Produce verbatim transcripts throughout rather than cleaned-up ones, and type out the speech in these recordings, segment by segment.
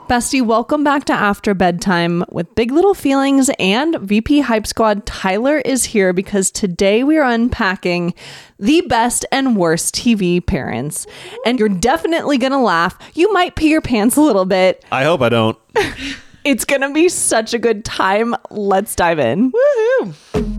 Bestie, welcome back to After Bedtime with Big Little Feelings and V P Hype Squad. Tyler is here because today we are unpacking the best and worst T V parents. And you're definitely going to laugh. You might pee your pants a little bit. I hope I don't. It's going to be such a good time. Let's dive in. Woohoo!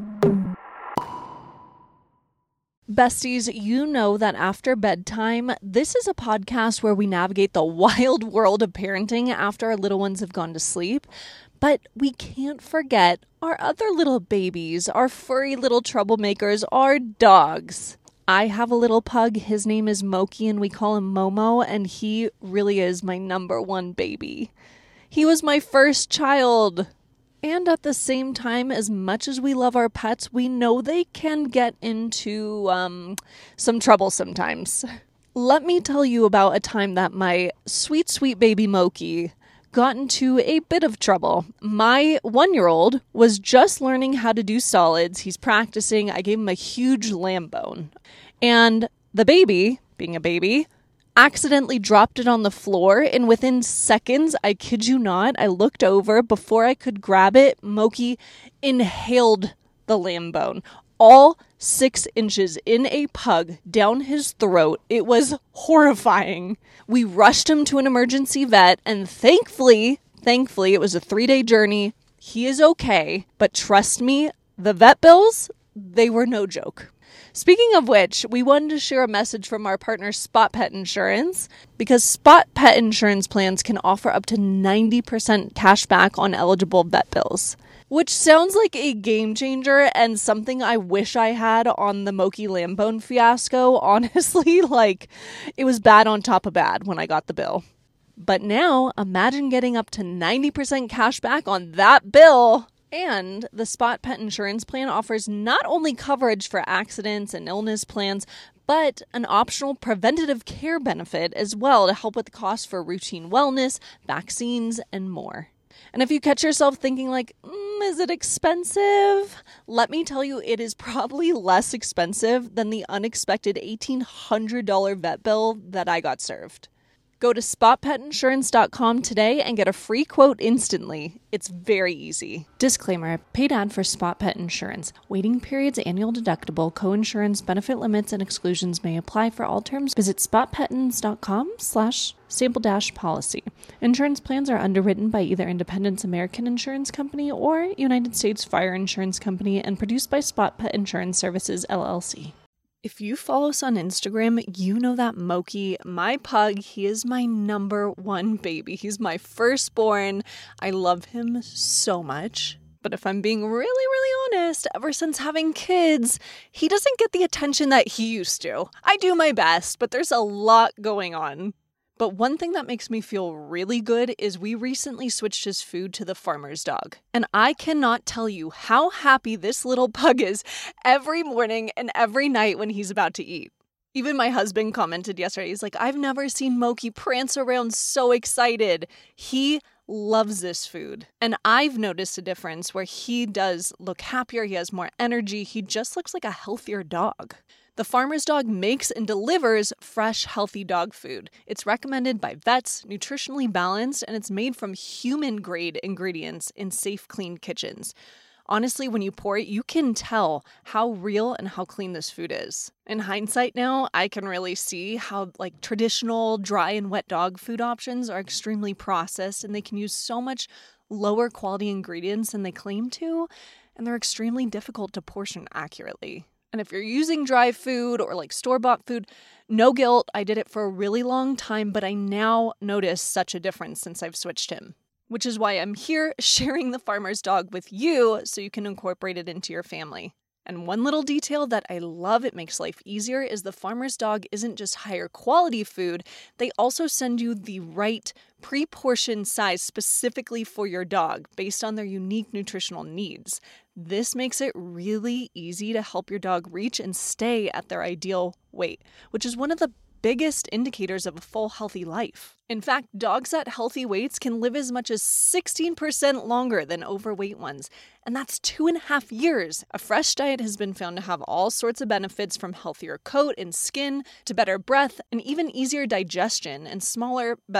Besties, you know that After Bedtime, this is a podcast where we navigate the wild world of parenting after our little ones have gone to sleep. But we can't forget our other little babies, our furry little troublemakers, our dogs. I have a little pug. His name is Moki, and we call him Momo, and he really is my number one baby. He was my first child. And at the same time, as much as we love our pets, we know they can get into um, some trouble sometimes. Let me tell you about a time that my sweet, sweet baby Moki got into a bit of trouble. My one-year-old was just learning how to do solids. He's practicing. I gave him a huge lamb bone. And the baby, being a baby, accidentally dropped it on the floor, and within seconds, I kid you not, I looked over. Before I could grab it, Moki inhaled the lamb bone, all six inches in a pug down his throat. It was horrifying. We rushed him to an emergency vet, and thankfully, thankfully, it was a three-day journey. He is okay, but trust me, the vet bills, they were no joke. Speaking of which, we wanted to share a message from our partner Spot Pet Insurance, because Spot Pet Insurance plans can offer up to ninety percent cash back on eligible vet bills, which sounds like a game changer and something I wish I had on the Moki Lambone fiasco. Honestly, like, it was bad on top of bad when I got the bill. But now, imagine getting up to ninety percent cash back on that bill. And the Spot Pet Insurance plan offers not only coverage for accidents and illness plans, but an optional preventative care benefit as well to help with the cost for routine wellness, vaccines, and more. And if you catch yourself thinking like, mm, is it expensive? Let me tell you, it is probably less expensive than the unexpected eighteen hundred dollars vet bill that I got served. Go to spot pet insurance dot com today and get a free quote instantly. It's very easy. Disclaimer, paid ad for Spot Pet Insurance. Waiting periods, annual deductible, co-insurance, benefit limits, and exclusions may apply. For all terms, visit spot pet ins dot com slash sample dash policy. Insurance plans are underwritten by either Independence American Insurance Company or United States Fire Insurance Company and produced by Spot Pet Insurance Services, L L C. If you follow us on Instagram, you know that Moki, my pug, he is my number one baby. He's my firstborn. I love him so much. But if I'm being really, really honest, ever since having kids, he doesn't get the attention that he used to. I do my best, but there's a lot going on. But one thing that makes me feel really good is we recently switched his food to the farmer's dog. And I cannot tell you how happy this little pug is every morning and every night when he's about to eat. Even my husband commented yesterday, he's like, I've never seen Moki prance around so excited. He loves this food. And I've noticed a difference where he does look happier, he has more energy, he just looks like a healthier dog. The Farmer's Dog makes and delivers fresh, healthy dog food. It's recommended by vets, nutritionally balanced, and it's made from human-grade ingredients in safe, clean kitchens. Honestly, when you pour it, you can tell how real and how clean this food is. In hindsight now, I can really see how like traditional dry and wet dog food options are extremely processed, and they can use so much lower quality ingredients than they claim to, and they're extremely difficult to portion accurately. And if you're using dry food or like store-bought food, no guilt. I did it for a really long time, but I now notice such a difference since I've switched him. Which is why I'm here sharing the Farmer's Dog with you so you can incorporate it into your family. And one little detail that I love, it makes life easier, is the Farmer's Dog isn't just higher quality food. They also send you the right pre-portioned size specifically for your dog based on their unique nutritional needs. This makes it really easy to help your dog reach and stay at their ideal weight, which is one of the biggest indicators of a full, healthy life. In fact, dogs at healthy weights can live as much as sixteen percent longer than overweight ones, and that's two and a half years. A fresh diet has been found to have all sorts of benefits, from healthier coat and skin to better breath and even easier digestion and smaller, better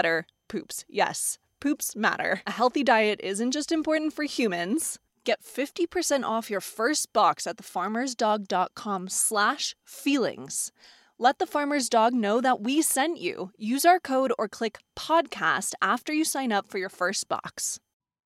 poops. Yes, poops matter. A healthy diet isn't just important for humans. Get fifty percent off your first box at thefarmersdog.com slash feelings. Let the Farmer's Dog know that we sent you. Use our code or click podcast after you sign up for your first box.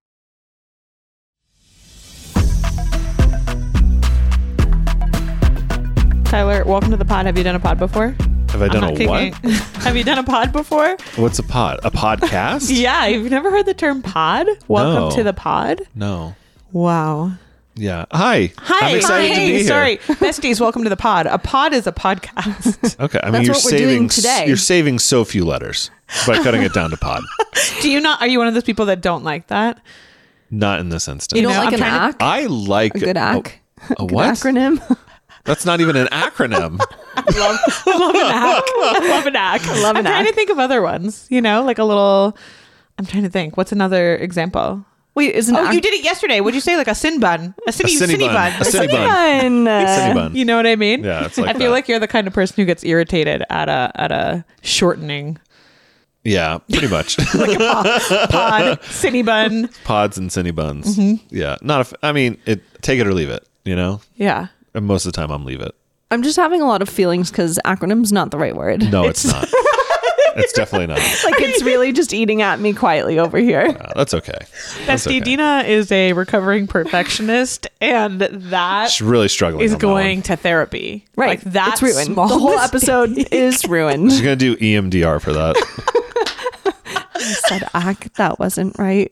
Tyler, welcome to the pod. Have you done a pod before? Have I done a kicking. what? Have you done a pod before? What's a pod? A podcast? Yeah, you've never heard the term pod? Welcome No. to the pod. No. Wow. Yeah. Hi. Hi. I'm excited Hi. to be here. Sorry, besties. Welcome to the pod. A pod is a podcast. Okay. I mean, That's you're what we're saving doing s- today. You're saving so few letters by cutting it down to pod. Do you not? Are you one of those people that don't like that? Not in this instance. You don't know, like I'm an trying ac? I like A good ac? A, a Good what? acronym? That's not even an acronym. love, love an ack. Love an ack. Love I'm an trying ack. to think of other ones. You know, like a little. I'm trying to think. What's another example? Wait, isn't Oh, ac- you did it yesterday. Would you say like a sin bun? A A cine, cine cine bun. bun. A cine bun. Fun. Cine bun. You know what I mean? Yeah, it's like I feel that. like you're the kind of person who gets irritated at a at a shortening Yeah, pretty much. like a pod, pod cine bun. Pods and cine buns. Mm-hmm. Yeah. Not a f- I mean, it, take it or leave it, you know? Yeah. And most of the time I'm leave it. I'm just having a lot of feelings because acronym's not the right word. No, it's, not. It's definitely not. Like it's really just eating at me quietly over here. Uh, that's okay. That's Bestie okay. Dina is a recovering perfectionist, and that She's really struggling. is on that one. going to therapy. Right. Like that's it's ruined. small The whole mistake. episode is ruined. She's gonna do E M D R for that. I said ac. That wasn't right.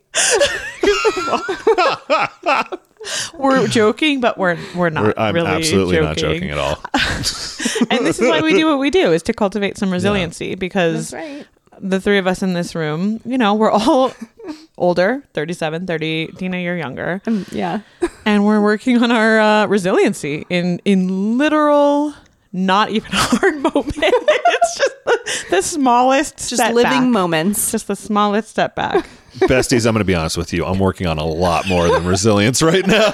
We're joking, but we're we're not. We're- I'm really absolutely joking. not joking at all. And this is why we do what we do: is to cultivate some resiliency. Because right. the three of us in this room, you know, we're all older, thirty-seven, thirty. Dina, you're younger. Um, yeah. And we're working on our uh, resiliency in in literal, not even hard moments. It's just the, the smallest Just step living back. moments. Just the smallest step back. Besties, I'm going to be honest with you. I'm working on a lot more than resilience right now.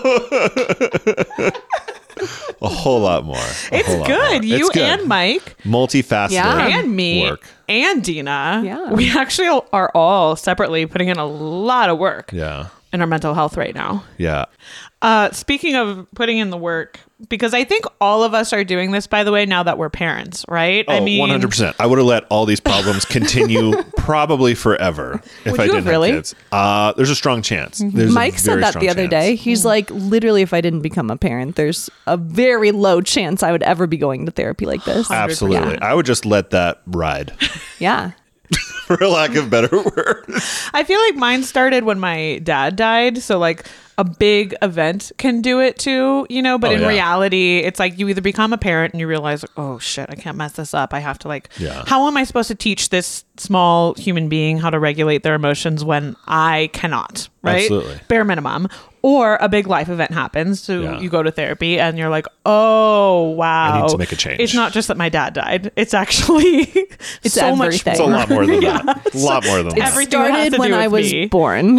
A whole lot more. A It's whole lot good. more. You It's good. and Mike Multifaceted Yeah. and me work. and Dina. Yeah. We actually are all separately putting in a lot of work Yeah. in our mental health right now. Yeah. Uh, speaking of putting in the work, because I think all of us are doing this, by the way, now that we're parents, right? Oh, I mean, one hundred percent. I would have let all these problems continue probably forever if Would I you didn't have really? have kids. Uh, there's a strong chance. There's a Mike said very that strong the other chance. day. He's like, literally, if I didn't become a parent, there's a very low chance I would ever be going to therapy like this. Absolutely. I would just let that ride, Yeah. for lack of better words. I feel like mine started when my dad died. So, like, a big event can do it too, you know, but Oh, in yeah. reality, it's like you either become a parent and you realize, like, oh shit, I can't mess this up. I have to, like, Yeah. how am I supposed to teach this small human being how to regulate their emotions when I cannot, right? Absolutely. Bare minimum. Or a big life event happens. So Yeah. you go to therapy and you're like, oh, wow. I need to make a change. It's not just that my dad died. It's actually It's so much everything. It's a lot more than Yeah. that. A lot more than It that. Everything that has started to when do I with was me. born.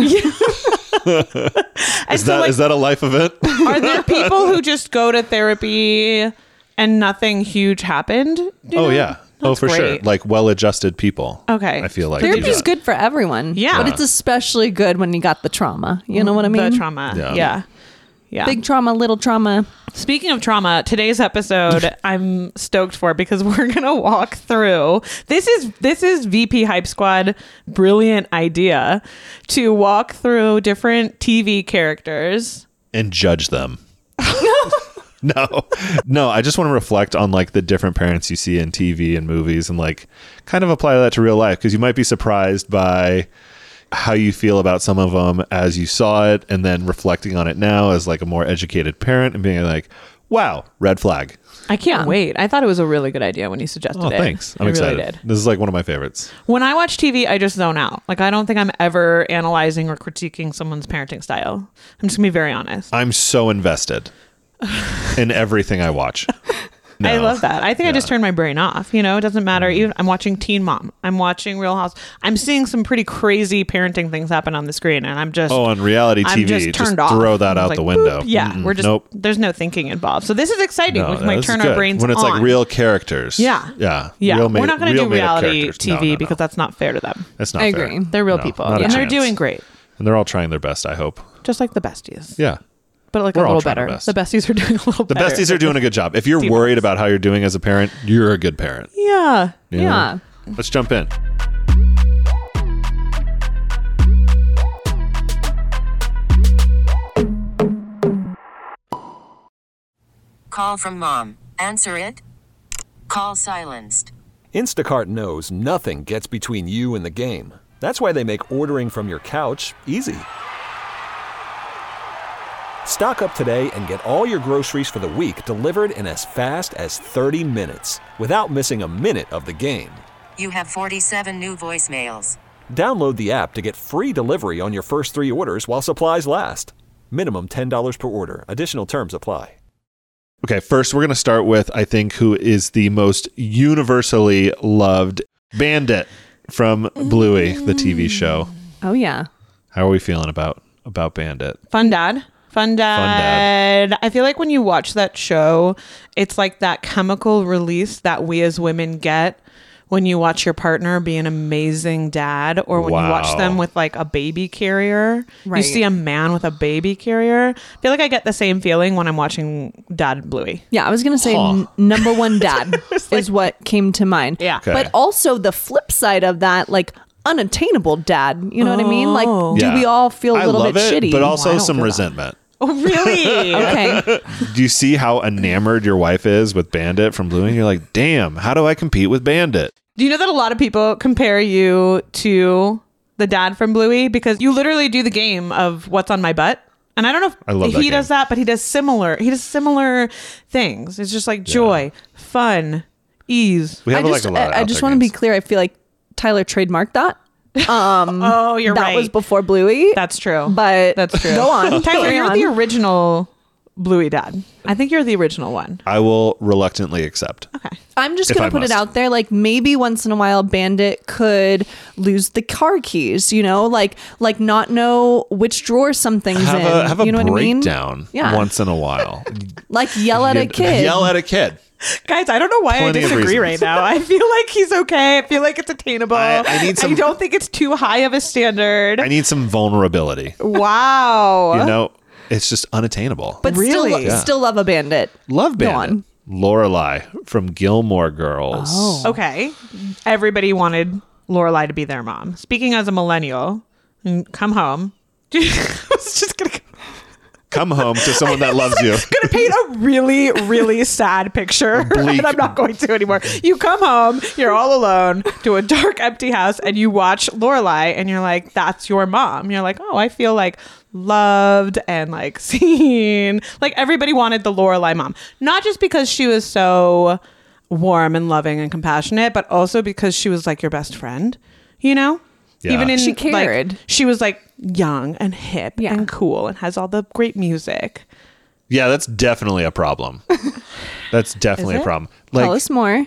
And Is so, that like, is that a life event? are there people who just go to therapy and nothing huge happened? Do you Oh know? yeah. Oh, That's for sure. great. Like well-adjusted people. Okay. I feel like do Therapy's that. good for everyone. Yeah. But it's especially good when you got the trauma. You know what I mean? The trauma. Yeah. Yeah. Yeah. Big trauma, little trauma. Speaking of trauma, today's episode I'm stoked for because we're gonna walk through. This is this is V P Hype Squad brilliant idea to walk through different T V characters. and judge them. No, no. I just want to reflect on like the different parents you see in T V and movies, and like kind of apply that to real life, because you might be surprised by how you feel about some of them as you saw it, and then reflecting on it now as like a more educated parent and being like, "Wow, red flag." I can't Yeah. wait. I thought it was a really good idea when you suggested Oh, it. thanks. I'm I excited. Really did. This is like one of my favorites. When I watch T V, I just zone out. Like, I don't think I'm ever analyzing or critiquing someone's parenting style. I'm just gonna be very honest. I'm so invested in everything I watch. No. I love that. I think I just Yeah. turned my brain off. You know, it doesn't matter. Mm-hmm. Even I'm watching Teen Mom. I'm watching Real House. I'm seeing some pretty crazy parenting things happen on the screen, and I'm just Oh, on reality I'm T V, just just, turned off. throw that I was out like, the window. boop. Yeah, Mm-mm. we're just nope. there's no thinking involved. So this is exciting. No, we might this is turn our good. brains when it's on. like real characters. Yeah. yeah, Yeah, Real we're made- not going to real do made-up reality characters. T V No, no, no. because that's not fair to them. That's not I fair. agree. They're real No, people, not a and they're chance. doing great, and they're all trying their best. I hope. just like the besties. Yeah. But like We're a all little trying our better. best. The besties are doing a little The better. besties are doing a good job. If you're Team worried ups. about how you're doing as a parent, you're a good parent. Yeah. you know? Yeah. Let's jump in. Call from mom. Answer it. Call silenced. Instacart knows nothing gets between you and the game. That's why they make ordering from your couch easy. Stock up today and get all your groceries for the week delivered in as fast as thirty minutes without missing a minute of the game. You have forty-seven new voicemails. Download the app to get free delivery on your first three orders while supplies last. Minimum ten dollars per order. Additional terms apply. Okay, first we're going to start with, I think, who is the most universally loved Bandit from Bluey, the T V show. Oh, yeah. How are we feeling about about Bandit? Fun dad. Fun dad. dad. I feel like when you watch that show, it's like that chemical release that we as women get when you watch your partner be an amazing dad, or when you watch Wow. them with like a baby carrier. You Right. see a man with a baby carrier. I feel like I get the same feeling when I'm watching Dad and Bluey. Yeah, I was going to say Huh. n- number one dad is what came to mind. Yeah. Okay. But also the flip side of that, like unattainable dad. You know what I mean? Like, Oh. do Yeah. we all feel a I little love bit it, shitty? but I also don't some feel that. resentment. Oh, really? Okay. Do you see how enamored your wife is with Bandit from Bluey? And you're like, damn, how do I compete with Bandit? Do you know that a lot of people compare you to the dad from Bluey because you literally do the game of what's on my butt? And I don't know if I love he that game. does that, but he does similar. He does similar things. It's just like joy, fun, ease. We I have just, like a lot of I, I out just there want to be games. clear. I feel like Tyler trademarked that. Um, Oh, you're that right. was before Bluey. That's true. but That's true. Go on. Tyler, Carry you're on. the original Bluey dad. I think you're the original one. I will reluctantly accept. Okay. I'm just If gonna I put must. it out there, like maybe once in a while, Bandit could lose the car keys. You know, like like not know which drawer something's Have in. a have a you know what I mean? breakdown Yeah. once in a while. Like yell at a You- kid. Yell at a kid. Guys, I don't know why Plenty I of disagree reasons. right now. I feel like he's okay. I feel like it's attainable. I- I need some- I don't think it's too high of a standard. I need some vulnerability. Wow. You know, it's just unattainable. but Really? still, Yeah. still love a Bandit. Love Go Bandit. on. Lorelai from Gilmore Girls. Oh. Okay. Everybody wanted Lorelai to be their mom. Speaking as a millennial, mm, come home. I was just gonna Come home to someone that loves you. gonna paint a really, really sad picture, Bleak. and I'm not going to anymore. You come home, you're all alone to a dark, empty house, and you watch Lorelai, and you're like, "That's your mom." You're like, "Oh, I feel like loved and like seen." Like everybody wanted the Lorelai mom, not just because she was so warm and loving and compassionate, but also because she was like your best friend. You know. Yeah. Even in She like, cared. she was like young and hip Yeah. and cool and has all the great music. Yeah, that's definitely a problem. That's definitely Is a it? problem. Tell Like us more.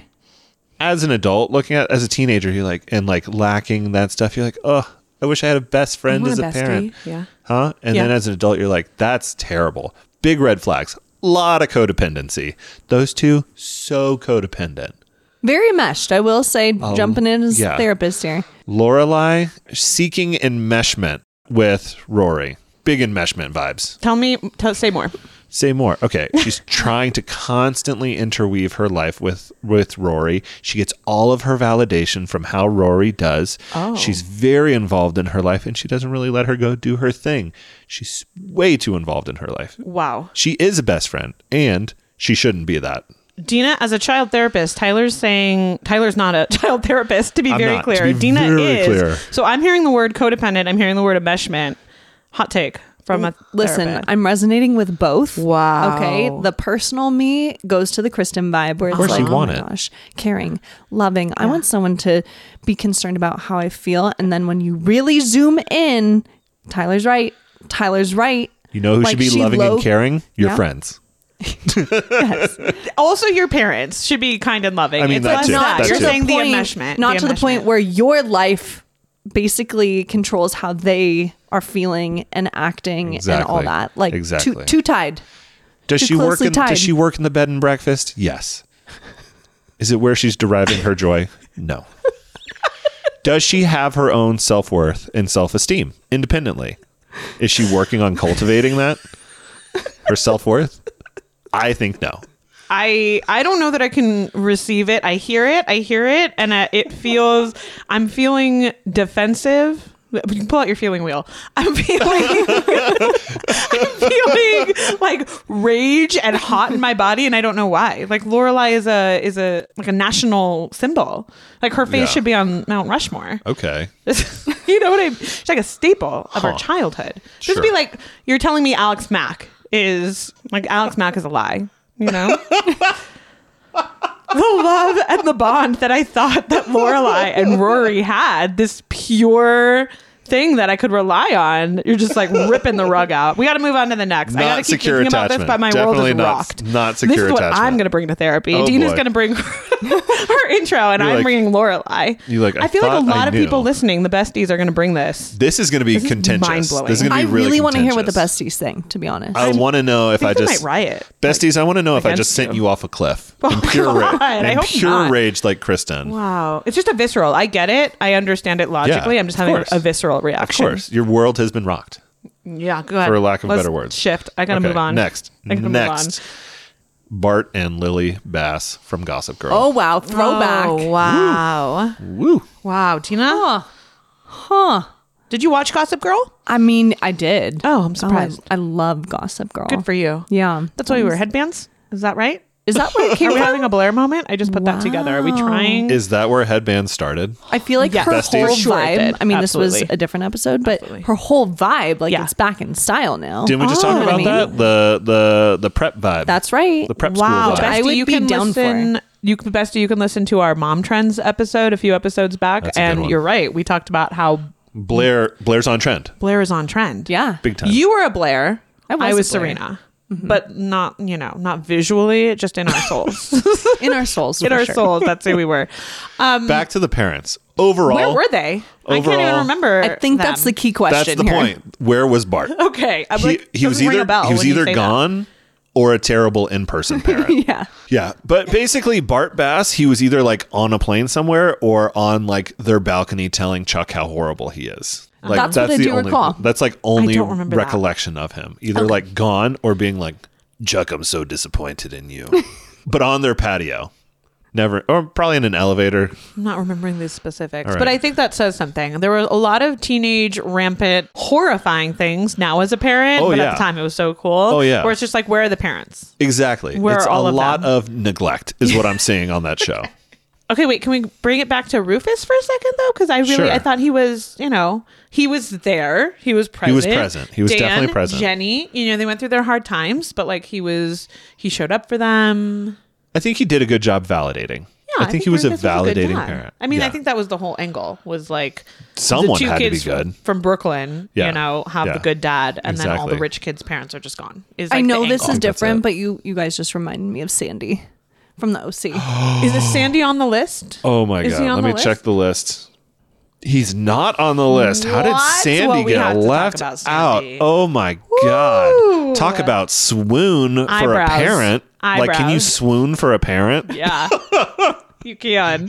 as an adult, looking at as a teenager, you're like and like lacking that stuff. You're like, oh, I wish I had a best friend want as a a bestie. parent. Yeah. Huh? And Yeah. then as an adult, you're like, that's terrible. Big red flags. Lot of codependency. Those two, so codependent. Very meshed, I will say, jumping in as yeah. therapist here. Lorelai seeking enmeshment with Rory. Big enmeshment vibes. Tell me, tell, say more. Say more. Okay, she's trying to constantly interweave her life with with Rory. She gets all of her validation from how Rory does. Oh. She's very involved in her life, and she doesn't really let her go do her thing. She's way too involved in her life. Wow. She is a best friend, and she shouldn't be that. Dina, as a child therapist, Tyler's saying Tyler's not a child therapist, to be I'm very not, to clear. be Dina very is. clear. So I'm hearing the word codependent. I'm hearing the word enmeshment. Hot take from a Listen, therapist. I'm resonating with both. Wow. Okay. The personal me goes to the Kristen vibe where it's course like, you oh want my it. gosh, caring, loving. I want someone to be concerned about how I feel. And then when you really zoom in, Tyler's right. Tyler's right. You know who Like, should be she loving low- and caring? Your Yeah. friends. Yes. Also, your parents should be kind and loving. I mean, it's that less too. that. That You're too. saying the point- enmeshment. not the to the point enmeshment. where your life basically controls how they are feeling and acting and all Exactly. that. Like Exactly. too too tied. Does Too she work closely in tied. does she work in the bed and breakfast? Yes. Is it where she's deriving her joy? No. Does she have her own self-worth and self-esteem independently? Is she working on cultivating that? Her self-worth? I think no. I I don't know that I can receive it. I hear it. I hear it, and uh, it feels. I'm feeling defensive. You can pull out your feeling wheel. I'm feeling. I'm feeling like rage and hot in my body, and I don't know why. Like Lorelai is a is a like a national symbol. Like her face Yeah. should be on Mount Rushmore. Okay. You know what I mean? She's like a staple of our Huh. childhood. This Sure. would be like you're telling me Alex Mack is like Alex Mack is a lie. You know. The love and the bond that I thought that Lorelai and Rory had, this pure thing that I could rely on, you're just like ripping the rug out. We got to move on to the next. I got to Not keep secure thinking about this, attachment. but my world Definitely is not- rocked. not secure This is what attachment. I'm going to bring to therapy. Oh, Dina's boy. going to bring her intro, and You're I'm like- bringing Lorelai. You're like, I I feel like a thought I lot of knew. people listening, the besties, are going to bring this. This is going to be This is contentious. mind-blowing. This is going to I be really, really want to hear what the contentious. besties think, to be honest. I want to know if I I, think they just might riot. besties. I want to know if I just against sent you. you off a cliff Oh, in pure God, rage, I in hope pure not. rage like Kristen. Wow. It's just a visceral. I get it. I understand it logically. Yeah, I'm just of having course. a visceral Of reaction. course, your world has been rocked. Yeah, go ahead. For lack of Let's better words. Shift. I gotta Okay, move on. Next, I gotta next, Bart and Lily Bass from Gossip Girl. Oh wow, move on. throwback. Oh, wow. woo! Wow. Tina, Huh. Huh. did you watch Gossip Girl? I mean, I did. Oh, I'm surprised. I, I love Gossip Girl. Good for you. Yeah. That's why we wear headbands. Is that right? Is that where it Are came we from? having a Blair moment? I just put that together. Are we trying? Is that where headbands started? I feel like Yes. her Besties? whole Sure it vibe. did. I mean, this was Absolutely. a different episode, but Absolutely. her whole vibe, like Yeah. it's back in style now. Didn't we just Oh. talk about You know what I that? The the the prep vibe. That's right. the prep Wow, school vibe. I Bestie, would you be can down for listen. it. You can, Bestie, you can listen to our Mom Trends episode a few episodes back, That's a good and one. you're right. We talked about how Blair Blair's on trend. Blair is on trend. Yeah. Big time. You were a Blair. I was I a was Blair. Serena. But not, you know, not visually, just in our souls. In our souls. in for our sure. souls, that's who we were. Um, Back to the parents. Overall, where were they? I can't even overall- remember. I think that's the them. key question. that's the here. point. Where was Bart? Okay. I'm He, like, he was doesn't ring either a bell he was when you either say that. gone or a terrible in-person parent. Yeah. Yeah, but basically Bart Bass, he was either like on a plane somewhere or on like their balcony telling Chuck how horrible he is. Like That's what I the do only recall. that's like only don't remember that. recollection of him. Either like gone or being like, Chuck, I'm so disappointed in you. But on their patio. Never or probably in an elevator. I'm not remembering these specifics, All right. but I think that says something. There were a lot of teenage, rampant, horrifying things now as a parent, Oh, but yeah. at the time it was so cool. Oh, yeah. Where it's just like, where are the parents? Exactly. Where it's are all a of lot them? of neglect is what I'm seeing on that show. Okay, wait, can we bring it back to Rufus for a second, though? Because I really, Sure. I thought he was, you know, he was there. He was present. was present. He was Dan, definitely present. Jenny, you know, they went through their hard times, but like he was, he showed up for them. I think he did a good job validating. Yeah, I think he was a Rufus good validating dad. parent. I mean, I Yeah. think that was the whole angle was like Someone the two had to be kids good. from Brooklyn, Yeah. you know, have Yeah. the good dad, and then all the Exactly. rich kids' parents are just gone. Is I like, know the this angle. is That's different, it. but you you guys just reminded me of Sandy from the O C. Is this Sandy on the list? Oh my Is he god. on Let the me check list? the list. He's not on the list. How did What? Sandy Well, we get have to talk left about out? Sandy. Oh my god. Talk about swoon for Eyebrows. a parent. Like, can you Eyebrows. swoon for a parent? Yeah, you can.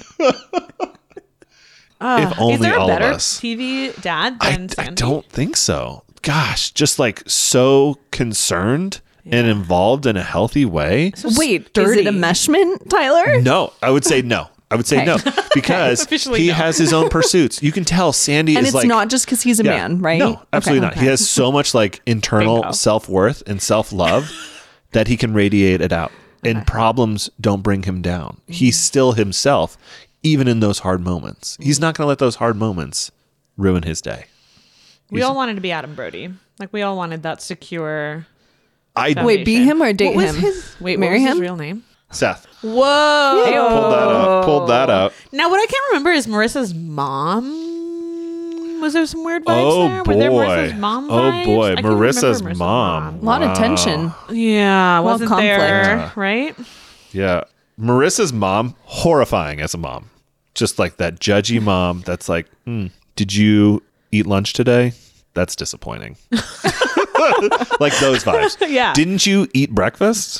if only Is there a all better of us. T V dad I, than I Sandy? don't think so. Gosh, just like so concerned and involved in a healthy way. Wait, dirty. is it a meshment, Tyler? No, I would say no. I would say Okay. no because Officially he no. has his own pursuits. You can tell Sandy And is it's like not just because he's a Yeah. man, right? No, absolutely Okay. not. He has so much like internal Bingo. self-worth and self-love that he can radiate it out. And problems don't bring him down. He's still himself even in those hard moments. He's not going to let those hard moments ruin his day. We all wanted to be Adam Brody. Like we all wanted that secure. I Wait, be him or date what was him? His, wait, Marry what was his him? real name? Seth. Whoa! Pulled that out. Pulled that out. Now, what I can't remember is Marissa's mom. mom? Was there some weird vibes Oh there? boy. Were there Marissa's mom oh vibes? boy. I can't remember Marissa's Marissa's mom. A lot Wow. of tension. Yeah, Well, wasn't conflict. there, Yeah. right? Yeah. Marissa's mom, horrifying as a mom. Just like that judgy mom that's like, hmm, did you eat lunch today? That's disappointing. Like those vibes. Yeah. Didn't you eat breakfast?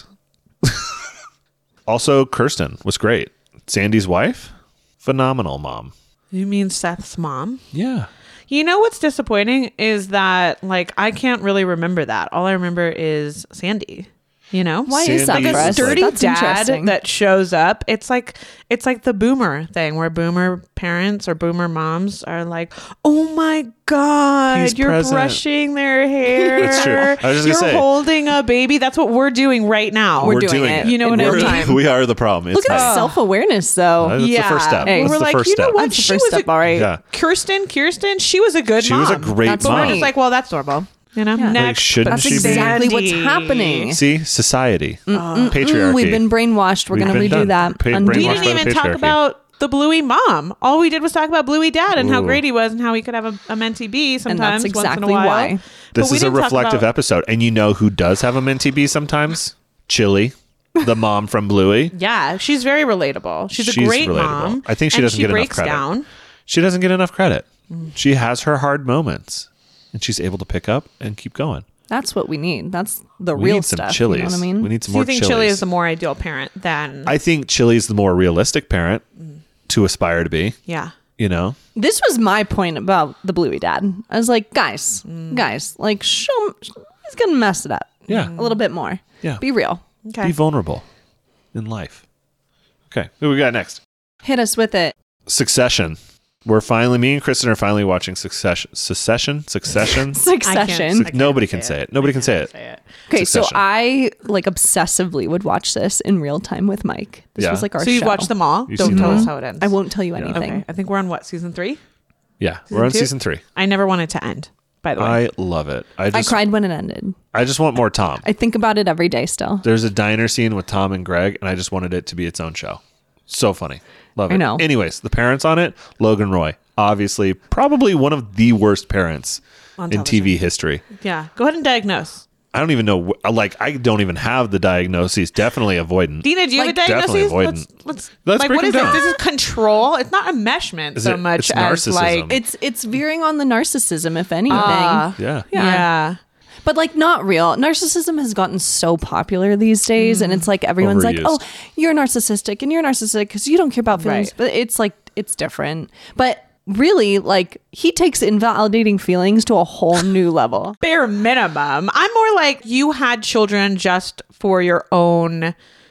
Also, Kirsten was great. Sandy's wife, phenomenal mom. You mean Seth's mom? Yeah. You know what's disappointing is that, like, I can't really remember that. All I remember is Sandy. You know, Why is that Sandy for was us? dirty That's dad interesting. that shows up. It's like it's like the boomer thing where boomer parents or boomer moms are like, "Oh my god, He's you're present." brushing their hair. That's true. I was just you're gonna say. holding a baby." That's what we're doing right now. We're doing it. You know in what I real mean? time. We are the problem. Look It's at nice. that self-awareness, though. That's the first step. Hey. That's we're the like, first you know step. what? That's the She first was step, a, all right. Yeah. Kirsten, Kirsten, she was a good She mom. was a great That's mom. right. It's like, well, that's normal. You know, Yeah. next. Like, shouldn't That's she be? exactly what's Sandy. happening. See, society, patriarchy. Mm, we've been brainwashed. We're We've going to been redo done. that. Pa- Undo We brainwashed that. didn't by the even talk patriarchy. about the Bluey mom. All we did was talk about Bluey dad and how Ooh. great he was and how he could have a, a mentee bee sometimes that's once in a exactly while. why. But This we is a didn't talk reflective about- episode, and you know who does have a mentee bee sometimes? Chili, the mom from Bluey. Yeah, she's very relatable. She's, She's a great relatable. mom. I think she and doesn't she get enough breaks credit. down. She doesn't get enough credit. She has her hard moments, and she's able to pick up and keep going. That's what we need. That's the We real need some stuff. chilies. You know what I mean? We need some So more you think chilies. Chili is the more ideal parent than I think Chili's the more realistic parent to aspire to be. yeah. You know, This was my point about the Bluey dad. I was like, guys, guys, like, show him, he's going to mess it up. Yeah. A little bit more. Yeah. Be real. Okay. be vulnerable in life. Okay, who we got next? Hit us with it. Succession. We're finally, me and Kristen are finally watching Succession. Succession? Succession? Succession. Suc- nobody can say it. Nobody can say it. Okay, so Succession. I like obsessively would watch this in real time with Mike. This Yeah. was like our So you've show. watched them all? You've Don't seen tell them us all. how it ends. I won't tell you anything. Okay. I think we're on what, season three? Yeah, we're on two? season three. I never want it to end, by the way. I love it. I I just, cried when it ended. I just want more Tom. I think about it every day still. There's a diner scene with Tom and Greg, and I just wanted it to be its own show. So funny. Love it. I know. Anyways, the parents on it, Logan Roy. Obviously, probably one of the worst parents On in T V television. history. yeah. Go ahead and diagnose. I don't even know. wh- Like, I don't even have the diagnoses. Definitely avoidant. Dina, do you Like, have a definitely diagnosis? avoidant. Let's, let's, Let's like, break what is them down. it? This is control. It's not enmeshment Is so it- much it's as like narcissism. It's it's veering on the narcissism, if anything. Ah. Yeah. Yeah. yeah. But like not real. Narcissism has gotten so popular these days, and it's like everyone's like, Overused. "Oh, you're narcissistic, and you're narcissistic because you don't care about feelings." Right. But it's like it's different. But really, like he takes invalidating feelings to a whole new level. Bare minimum. I'm more like you had children just for your own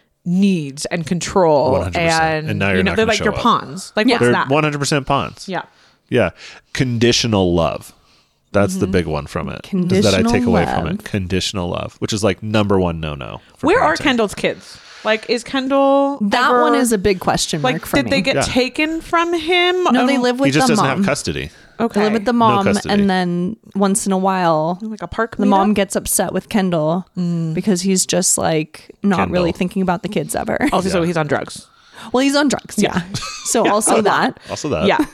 needs and control, one hundred percent. and, And now you're you know not they're gonna like show your up. pawns. Like Yeah. what's They're that? one hundred percent pawns. Yeah. Yeah. Conditional love. That's the big one from it. Is that I take Conditional away from love. it. Conditional love, which is like number one no no. Where are Kendall's kids? Like, is Kendall That ever- one is a big question mark like? for Did me. they get Yeah. taken from him? no, they Um, live He with just the doesn't mom. have custody. Okay. They live with the mom, custody. and then once in a while, like a park. the meetup? mom gets upset with Kendall because he's just like not Kendall. really thinking about the kids ever. Oh, so Yeah. he's on drugs. Well, he's on drugs. Yeah. So also that. Also that. Yeah.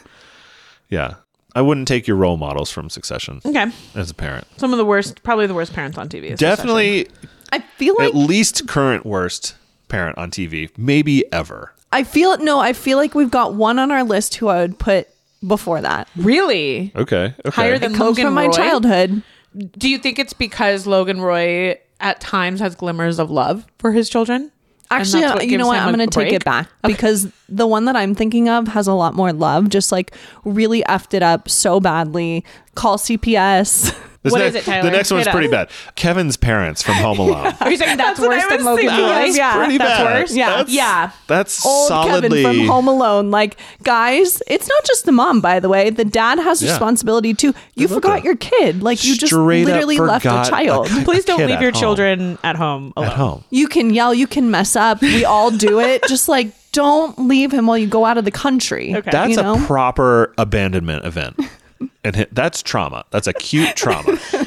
Yeah. I wouldn't take your role models from Succession Okay. as a parent. Some of the worst, probably the worst parents on T V. is Definitely I feel like at least current worst parent on T V, maybe ever. I feel no, I feel like we've got one on our list who I would put before that. Succession. Really? Okay. Okay. Higher than It comes Logan from my Roy? childhood. Do you think it's because Logan Roy at times has glimmers of love for his children? And Actually, that's what you gives know what? him I'm a- going a to take break? it back because the one that I'm thinking of has a lot more love, just like really effed it up so badly. Call C P S. This What next- is it, Tyler? The next one's Hit pretty us. bad. Kevin's parents from Home Alone. Are you saying that's, what worse I than was Logan thinking Roy? of. Yeah, pretty that's bad. worse. Yeah. That's, Yeah. That's Old solidly Kevin from Home Alone. Like, guys, it's not just the mom, by the way. The dad has Yeah. responsibility too. You Good forgot looking. your kid. Like, you just Straight up literally left a forgot child. a- Please don't kid leave at your home. children at home alone. at home. You can yell, you can mess up. We all do it. Just like, don't leave him while you go out of the country. Okay. That's you know? a proper abandonment event. And hi- that's trauma. That's acute trauma.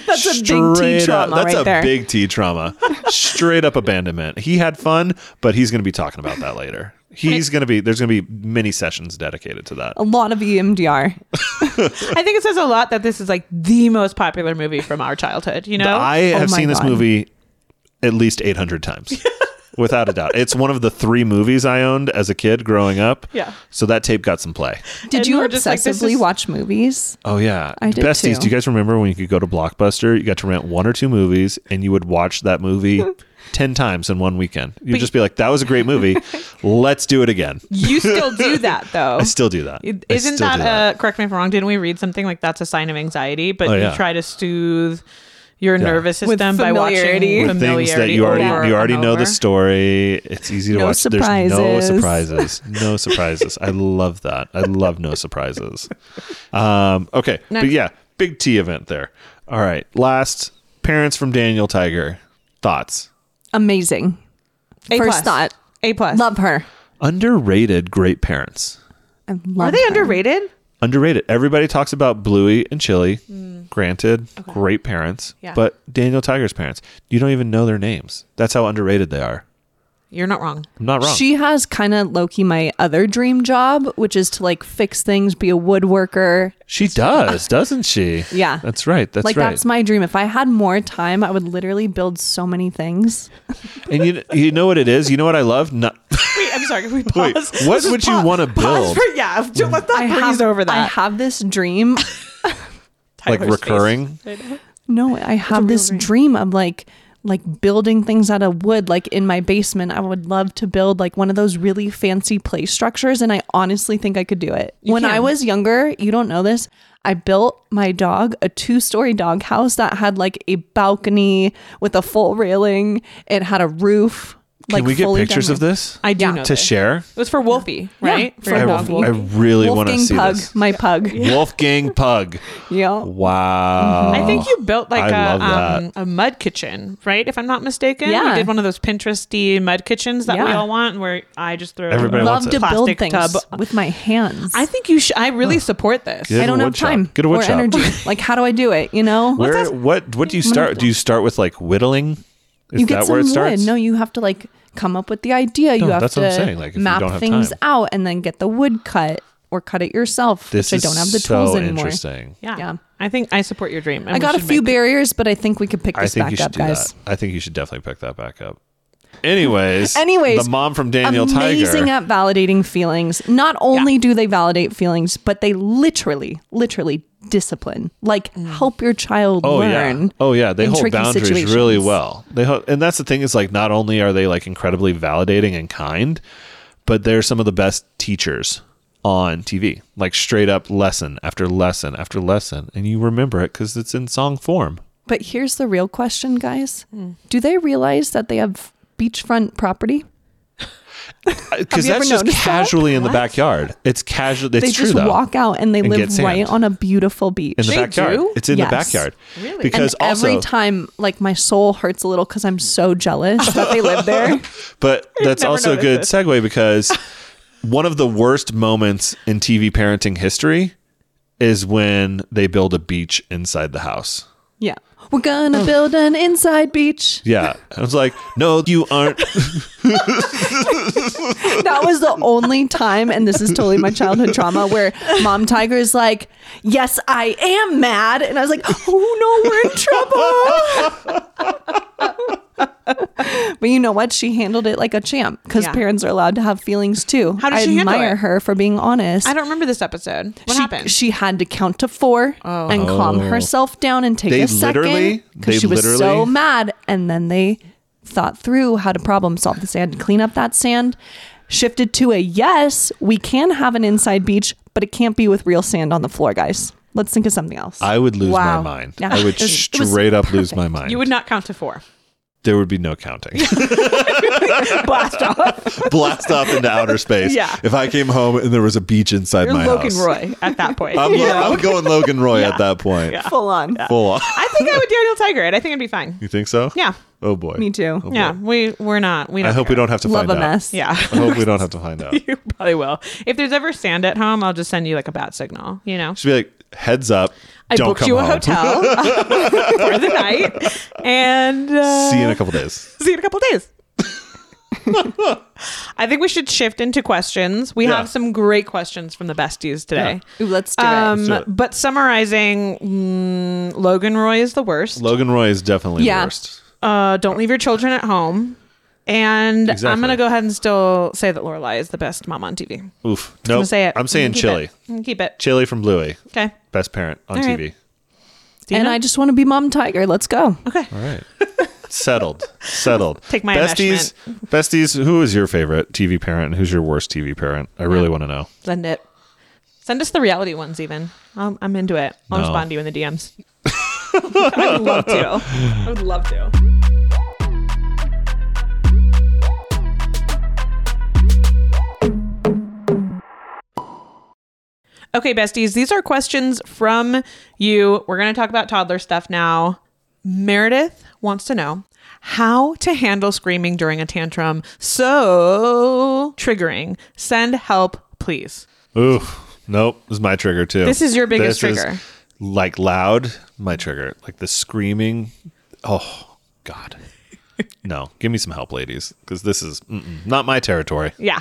That's a big T Straight up- trauma That's right a there. big T trauma. Straight up abandonment. He had fun, but he's going to be talking about that later. He's going to be, there's going to be many sessions dedicated to that. A lot of E M D R. I think it says a lot that this is like the most popular movie from our childhood, you know? I Oh have my seen this God. movie at least eight hundred times. Without a doubt. It's one of the three movies I owned as a kid growing up. Yeah. So that tape got some play. Did And you we're just like, this obsessively is- watch movies? Oh, yeah. I did Besties, too. do you guys remember when you could go to Blockbuster? You got to rent one or two movies and you would watch that movie ten times in one weekend. You'd But- just be like, that was a great movie. Let's do it again. You still do that, though. I still do that. I Isn't still that, do uh, correct me if I'm wrong, didn't we read something like that's a sign of anxiety, but Oh, you yeah. try to soothe your Yeah. nervous With system by watching familiarity. With familiarity things that you already over you already and know the over. story. It's easy to No watch. There's no surprises. surprises. No surprises. I love that. I love no surprises. Um, okay, Next. but yeah, big T event there. All right, last parents from Daniel Tiger thoughts. Amazing. A First plus. thought. A plus. Love her. Underrated great parents. I love Are they her. underrated? Underrated. Everybody talks about Bluey and Chili. Granted, great parents. Yeah. But Daniel Tiger's parents, you don't even know their names. That's how underrated they are. You're not wrong. I'm not wrong. She has kind of low-key my other dream job, which is to like fix things, be a woodworker. She does, doesn't she? Yeah. That's right. That's like right. that's my dream. If I had more time, I would literally build so many things. And you you know what it is? You know what I love? Not, Wait, I'm sorry. Can we wait, pause? what Let's would just you pause- want to pause build? for- yeah, let's not I breeze have over that. I have this dream. Like Tyler's recurring? face. No, I have real this dream. dream of like like building things out of wood. Like in my basement, I would love to build like one of those really fancy play structures, and I honestly think I could do it. You when can. I was younger, you don't know this, I built my dog a two-story dog house that had like a balcony with a full railing. It had a roof. Can like we get fully pictures done. of this I do Yeah. know to this. share? It was for Wolfie, right? for your I, dog, Wolfie. I Wolfie. really want to Wolfgang see Pug, this. my pug. Wolfgang Pug. Yeah. Wow. I think you built like I a love um, a mud kitchen, right? If I'm not mistaken, Yeah. you did one of those Pinteresty mud kitchens that we Yeah. all want, where I just throw Everybody a wants Love it. to build plastic things tub. with my hands. I think you should. I really support this. Get I a don't have wood shop. time Get a wood or shop. energy. Like, how do I do it? You know, Where what what do you start? Do you start with like whittling? Is you get that some where it wood. starts? No, you have to like come up with the idea. No, you have that's to what I'm saying. Like, if you map don't have things time. out and then get the wood cut or cut it yourself. This which is I don't have the so tools anymore. interesting. Yeah. Yeah. I think I support your dream. and I we got a should few make- barriers, but I think we could pick I this think you back should up, do guys. that. I think you should definitely pick that back up. Anyways, Anyways, the mom from Daniel Amazing Tiger. at validating feelings. Not only do they validate feelings, but they literally, literally discipline. Like help your child Oh learn. yeah. Oh yeah. They in hold tricky boundaries situations. really well. They ho- and that's the thing is like not only are they like incredibly validating and kind, but they're some of the best teachers on T V. Like straight up lesson after lesson after lesson, and you remember it because it's in song form. But here's the real question, guys. Do they realize that they have beachfront property? Because you ever that's just noticed that? casually in the backyard. It's casual. It's they true just though. walk out and they And live get sand. right on a beautiful beach. in the They backyard. do? It's in the Yes. backyard. Really? Because and also, every time, like my soul hurts a little because I'm so jealous that they live there. but that's never also a good noticed segue because one of the worst moments in T V parenting history is when they build a beach inside the house. Yeah. We're gonna Oh. build an inside beach. Yeah. I was like, no, you aren't. That was the only time, and this is totally my childhood trauma, where Mom Tiger is like, yes, I am mad. And I was like, oh no, we're in trouble. But you know what? She handled it like a champ because Yeah. parents are allowed to have feelings too. How did I she handle admire it? her for being honest. I don't remember this episode. What she, happened? She had to count to four and calm herself down and take They a second literally- because they she was so literally- mad. And then they thought through how to problem solve this. They had to clean up that sand, shifted to a yes, we can have an inside beach, but it can't be with real sand on the floor, guys. Let's think of something else. I would lose Wow. my mind. Yeah. I would It was- it was straight up lose my mind. you would not count to four. There would be no counting. Blast off. Blast off into outer space. Yeah. If I came home and there was a beach inside You're my Logan house. Roy at that point. I'm, you know? I'm going Logan Roy at that point. Yeah. Full on. Full on. I think I would Daniel Tiger it. I think it'd be fine. You think so? Yeah. Oh boy. Me too. Oh, boy. Yeah. We we're not. We don't I hope we care. don't have to Love find a out. mess. Yeah. I hope we don't have to find out. You probably will. If there's ever sand at home, I'll just send you like a bat signal, you know? She'd be like, heads up. I don't booked come you a home. hotel for the night, and uh, See you in a couple days. See you in a couple days. I think we should shift into questions. We Yeah. have some great questions from the besties today. Ooh, let's do Um, Let's do it. But summarizing, mm, Logan Roy is the worst. Logan Roy is definitely Yeah. the worst. Uh, don't leave your children at home. And Exactly. I'm going to go ahead and still say that Lorelai is the best mom on T V. Oof. I'm gonna Nope. say it. I'm saying Keep Chili. It. I'm gonna Keep it. Chili from Bluey. Okay. Best parent on All T right. V. Stina? And I just want to be Mom Tiger. Let's go. Okay. All right. Settled. Settled. Take my besties. Besties, who is your favorite T V parent and who's your worst T V parent? I really want to know. Send it. Send us the reality ones even. I'm, I'm into it. I'll No. respond to you in the D Ms. I would love to. I would love to. Okay, besties, these are questions from you. We're going to talk about toddler stuff now. Meredith wants to know how to handle screaming during a tantrum. So triggering. Send help, please. Ooh. Nope. This is my trigger too. This is your biggest This is, trigger. like loud, my trigger. Like the screaming. Oh, God. No. Give me some help, ladies. Because this is mm-mm, not my territory. Yeah.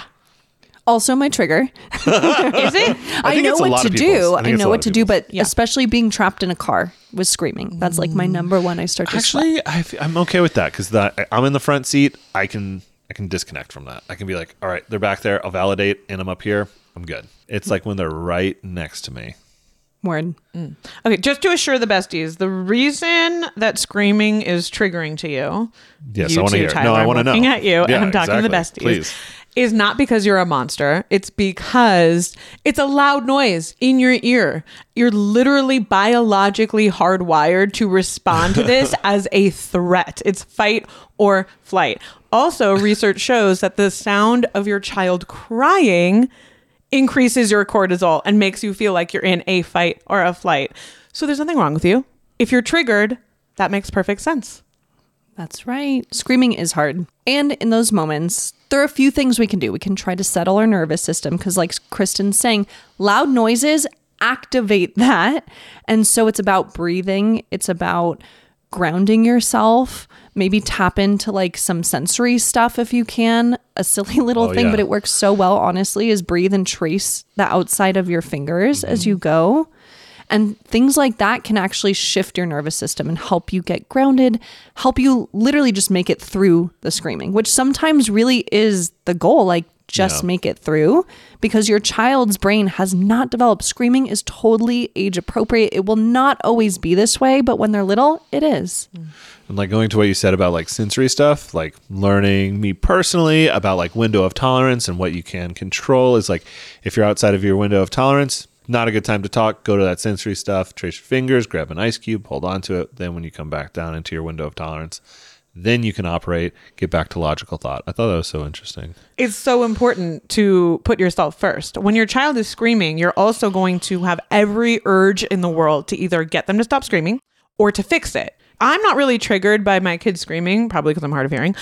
Also, my trigger. Is it? I, think know it's a what lot to of people's. do. I think I it's a know lot what of to do, people's. but especially being trapped in a car with screaming. That's like my number one. I start to sweat. Actually, I f- I'm okay with that because I'm in the front seat. I can I can disconnect from that. I can be like, all right, they're back there. I'll validate, and I'm up here. I'm good. It's like when they're right next to me. Word. Okay, just to assure the besties, the reason that screaming is triggering to you, Yes, you I want to too, hear. Tyler, No, I I'm want to know. looking at you, Yeah, and I'm talking to the exactly. besties, Please. is not because you're a monster. It's because it's a loud noise in your ear. You're literally biologically hardwired to respond to this as a threat. It's fight or flight. Also, research shows that the sound of your child crying increases your cortisol and makes you feel like you're in a fight or a flight. So there's nothing wrong with you. If you're triggered, that makes perfect sense. That's right. Screaming is hard. And in those moments, there are a few things we can do. We can try to settle our nervous system because, like Kristen's saying, loud noises activate that. And so it's about breathing. It's about grounding yourself. Maybe tap into like some sensory stuff if you can. A silly little Oh, thing, yeah. but it works so well, honestly, is breathe and trace the outside of your fingers as you go. And things like that can actually shift your nervous system and help you get grounded, help you literally just make it through the screaming, which sometimes really is the goal. Like, just Yeah. make it through, because your child's brain has not developed. Screaming is totally age appropriate. It will not always be this way, but when they're little, it is. And like going to what you said about like sensory stuff, like learning me personally about like window of tolerance and what you can control is like, if you're outside of your window of tolerance, not a good time to talk. Go to that sensory stuff, trace your fingers, grab an ice cube, hold on to it. Then when you come back down into your window of tolerance, then you can operate, get back to logical thought. I thought that was so interesting. It's so important to put yourself first. When your child is screaming, you're also going to have every urge in the world to either get them to stop screaming or to fix it. I'm not really triggered by my kids screaming, probably because I'm hard of hearing,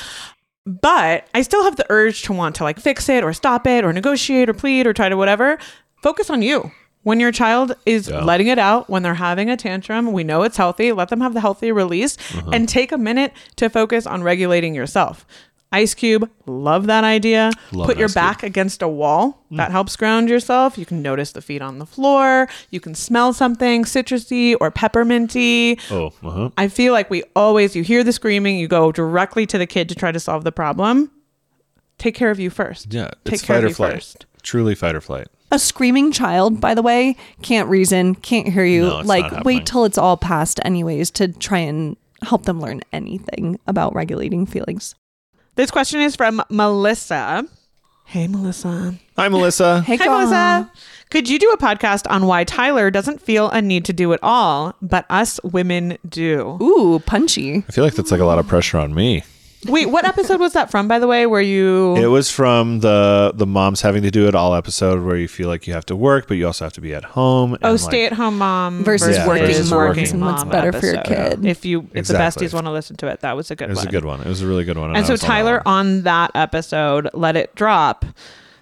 but I still have the urge to want to like fix it or stop it or negotiate or plead or try to whatever. Focus on you. When your child is Yeah. letting it out, when they're having a tantrum, we know it's healthy. Let them have the healthy release and take a minute to focus on regulating yourself. Ice cube, love that idea. Love Put an your ice back cube. against a wall. That helps ground yourself. You can notice the feet on the floor. You can smell something citrusy or pepperminty. Oh, uh-huh. I feel like we always, you hear the screaming, you go directly to the kid to try to solve the problem. Take care of you first. Yeah, Take it's care fight of or you flight. first. Truly fight or flight. A screaming child, by the way, can't reason, can't hear you. No, it's like, not wait happening. till it's all past, anyways, to try and help them learn anything about regulating feelings. This question is from Melissa. Hey, Melissa. Hi, Melissa. Hey, Hi, girl. Melissa. Could you do a podcast on why Tyler doesn't feel a need to do it all, but us women do? Ooh, punchy. I feel like that's like a lot of pressure on me. Wait, what episode was that from, by the way, where you... It was from the the moms having to do it all episode where you feel like you have to work, but you also have to be at home. Oh, and, stay-at-home mom Versus Yeah, working versus moms working and what's mom better for your episode. kid. If you, if Exactly. the besties want to listen to it, that was a good It was one. a good one. It was a really good one. And I so was on that Tyler one. on that episode let it drop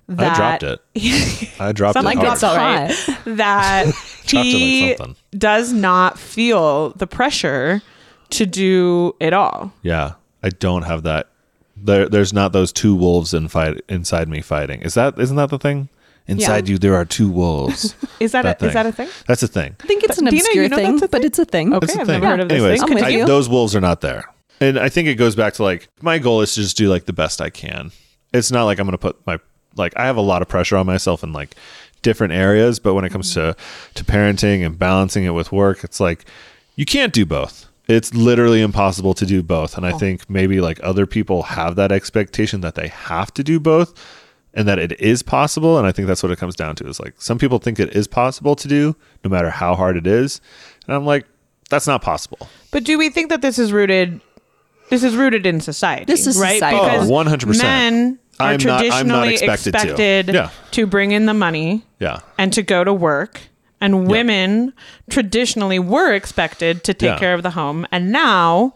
that I dropped it. I dropped Something it. dropped hard. all right. That Dropped it like he something. does not feel the pressure to do it all. Yeah, I don't have that. There, there's not those two wolves in fight inside me fighting. Is that isn't that the thing? Inside Yeah. you, there are two wolves. Is that, That a, is thing. that a thing? That's a thing. I think it's But an Dina, obscure you know thing, that's a but thing? it's a thing. Okay, That's a I've thing. never heard of this Anyways, thing. I'm with I- you. those wolves are not there, and I think it goes back to like my goal is to just do like the best I can. It's not like I'm going to put my like I have a lot of pressure on myself in like different areas, but when it comes to to parenting and balancing it with work, it's like you can't do both. It's literally impossible to do both, and I think maybe like other people have that expectation that they have to do both. And that it is possible. And I think that's what it comes down to is like some people think it is possible to do no matter how hard it is. And I'm like, that's not possible. But do we think that this is rooted? This is rooted in society. This is right? society. Because Oh, one hundred percent. men are I'm not- traditionally I'm not expected to. expected Yeah. to bring in the money Yeah. and to go to work. And women traditionally were expected to take Yeah. care of the home. And now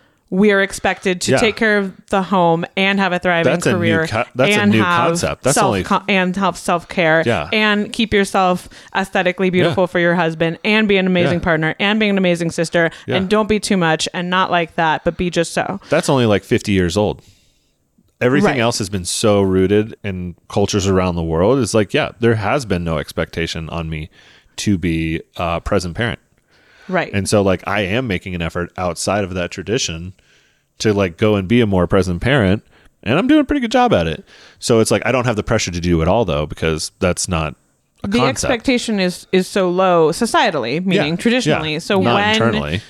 we are expected to Yeah. take care of the home and have a thriving That's a new career. co- that's a and new have concept. That's self only- and have self care. Yeah. And keep yourself aesthetically beautiful Yeah. for your husband and be an amazing Yeah. partner and being an amazing sister. Yeah. And don't be too much and not like that, but be just so. That's only like fifty years old. Everything Right. else has been so rooted in cultures around the world. It's like, yeah, there has been no expectation on me to be a present parent. Right. And so like I am making an effort outside of that tradition to like go and be a more present parent, and I'm doing a pretty good job at it. So it's like I don't have the pressure to do it all though, because that's not a the concept. expectation is is so low societally, meaning Yeah. traditionally. Yeah. So Not when internally.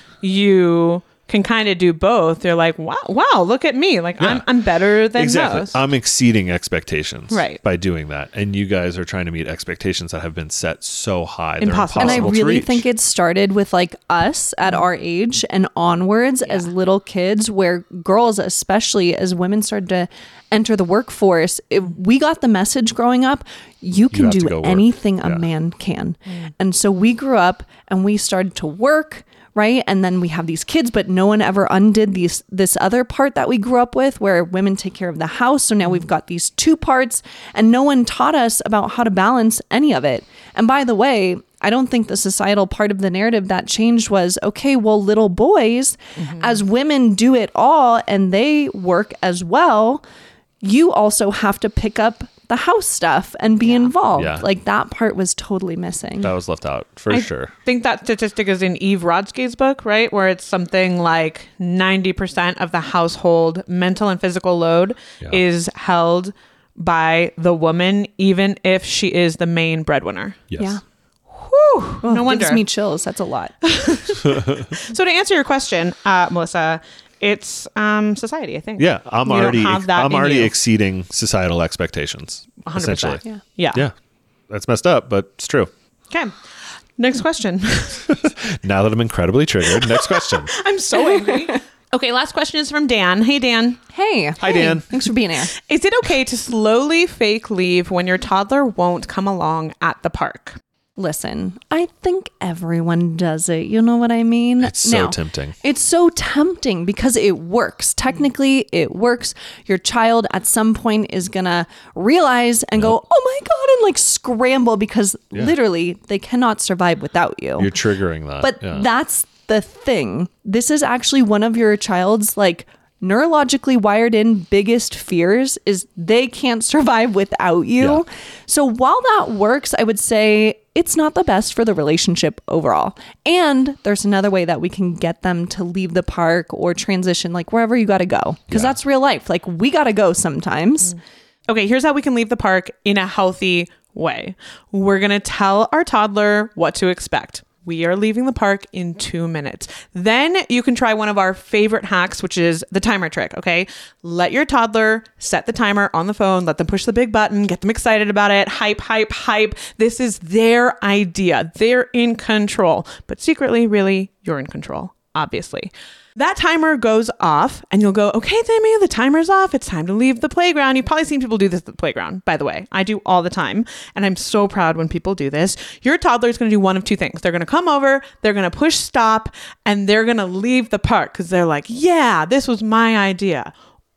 you can kind of do both, you're like, wow, wow, look at me. Like I'm Yeah. I'm better than Exactly. most. I'm exceeding expectations Right. by doing that. And you guys are trying to meet expectations that have been set so high. They're Impossible. And I impossible to really reach. think it started with like us at our age and onwards as little kids, where girls, especially as women started to enter the workforce, if we got the message growing up, you can have to do go work. anything a Yeah. man can. And so we grew up and we started to work. Right. And then we have these kids, but no one ever undid these this other part that we grew up with where women take care of the house. So now we've got these two parts and no one taught us about how to balance any of it. And by the way, I don't think the societal part of the narrative that changed was, okay, well, little boys, as women do it all and they work as well, you also have to pick up the house stuff and be involved. Yeah. Like that part was totally missing. that was left out for I sure. think that statistic is in Eve Rodsky's book, right? Where it's something like ninety percent of the household mental and physical load Yeah. is held by the woman, even if she is the main breadwinner. Yes. Yeah. Whew, Oh, no wonder. Gives me chills. That's a lot. So to answer your question, uh, Melissa, it's um, society, I think. Yeah, I'm You don't already have that I'm in already you. exceeding societal expectations. one hundred percent. Essentially. Yeah. Yeah. That's messed up, but it's true. Okay. Next question. Now that I'm incredibly triggered, next question. I'm so angry. Okay, last question is from Dan. Hey, Dan. Hey. Hi, Dan. Thanks for being here. Is it okay to slowly fake leave when your toddler won't come along at the park? Listen, I think everyone does it. You know what I mean? It's so Now, tempting. It's so tempting because it works. Technically, it works. Your child at some point is going to realize and go, oh my God, and like scramble because Yeah. literally they cannot survive without you. You're triggering that. But yeah. that's the thing. This is actually one of your child's like neurologically wired in biggest fears is they can't survive without you. Yeah. So while that works, I would say it's not the best for the relationship overall. And there's another way that we can get them to leave the park or transition like wherever you got to go. Because Yeah. that's real life. Like we got to go sometimes. Okay, here's how we can leave the park in a healthy way. We're going to tell our toddler what to expect. We are leaving the park in two minutes. Then you can try one of our favorite hacks, which is the timer trick, okay? Let your toddler set the timer on the phone. Let them push the big button. Get them excited about it. Hype, hype, hype. This is their idea. They're in control. But secretly, really, you're in control, obviously. That timer goes off and you'll go, okay, Timmy, the timer's off. It's time to leave the playground. You've probably seen people do this at the playground, by the way. I do all the time. And I'm so proud when people do this. Your toddler is going to do one of two things. They're going to come over, they're going to push stop, and they're going to leave the park because they're like, yeah, this was my idea.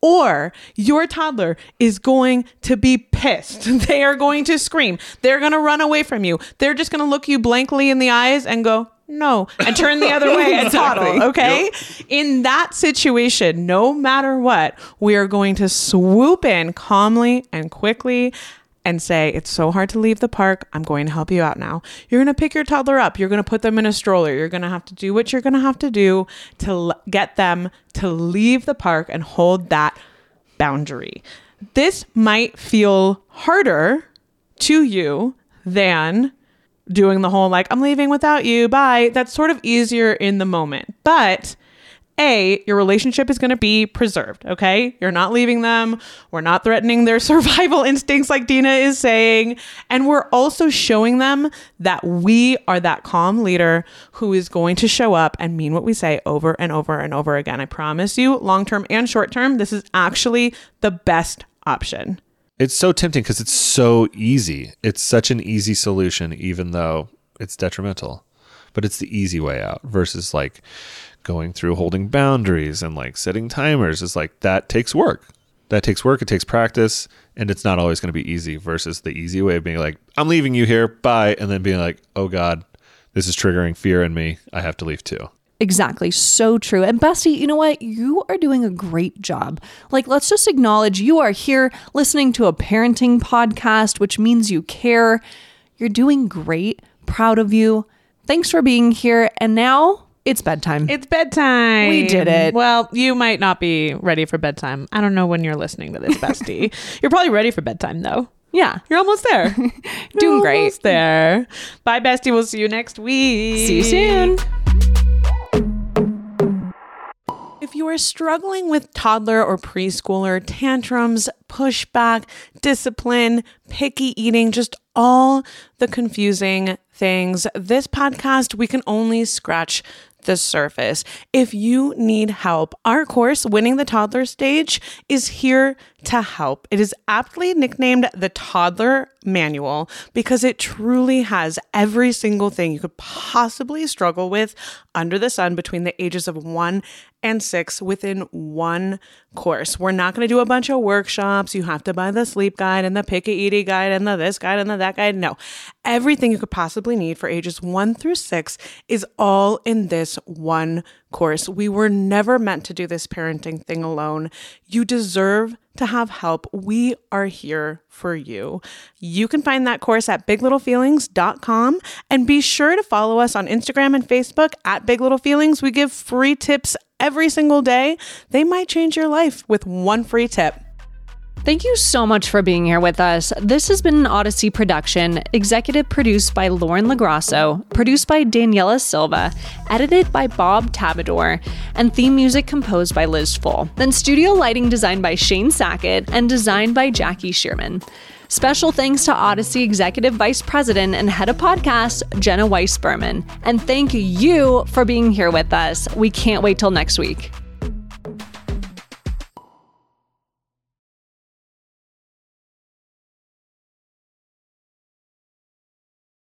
or your toddler is going to be pissed. They are going to scream. They're going to run away from you. They're just going to look you blankly in the eyes and go, no, and turn the other way and toddle, okay? Yep. In that situation, no matter what, we are going to swoop in calmly and quickly and say, it's so hard to leave the park. I'm going to help you out now. You're going to pick your toddler up. You're going to put them in a stroller. You're going to have to do what you're going to have to do to l- get them to leave the park and hold that boundary. This might feel harder to you than doing the whole, like, I'm leaving without you, bye. That's sort of easier in the moment. But A, your relationship is going to be preserved, okay? You're not leaving them. We're not threatening their survival instincts like Dina is saying. And we're also showing them that we are that calm leader who is going to show up and mean what we say over and over and over again. I promise you, long-term and short-term, this is actually the best option. It's so tempting because it's so easy. It's such an easy solution, even though it's detrimental. But it's the easy way out versus like going through holding boundaries and like setting timers. Is like that takes work. That takes work. It takes practice, and it's not always going to be easy. Versus the easy way of being like, I'm leaving you here, bye, and then being like, oh God, this is triggering fear in me. I have to leave too. Exactly. So true. And Bestie, you know what? You are doing a great job. Like, let's just acknowledge you are here listening to a parenting podcast, which means you care. You're doing great. Proud of you. Thanks for being here. And now it's bedtime. It's bedtime. We did it. Well, you might not be ready for bedtime. I don't know when you're listening to this, Bestie. You're probably ready for bedtime, though. Yeah. You're almost there. Doing You're great. Almost there. Bye, Bestie. We'll see you next week. See you soon. If you are struggling with toddler or preschooler tantrums, pushback, discipline, picky eating, just all the confusing things, this podcast, we can only scratch the surface. If you need help, our course, Winning the Toddler Stage, is here to help. It is aptly nicknamed the Toddler Manual because it truly has every single thing you could possibly struggle with under the sun between the ages of one and six within one course. We're not going to do a bunch of workshops. You have to buy the sleep guide and the picky eating guide and the this guide and the that guide. No, everything you could possibly need for ages one through six is all in this one course. We were never meant to do this parenting thing alone. You deserve to have help. We are here for you. You can find that course at big little feelings dot com, and be sure to follow us on Instagram and Facebook at Big Little Feelings. We give free tips every single day. They might change your life with one free tip. Thank you so much for being here with us. This has been an Odyssey production, executive produced by Lauren LaGrasso, produced by Daniela Silva, edited by Bob Tabador, and theme music composed by Liz Full. Then studio lighting designed by Shane Sackett and designed by Jackie Shearman. Special thanks to Odyssey Executive Vice President and Head of Podcast, Jenna Weiss-Berman. And thank you for being here with us. We can't wait till next week.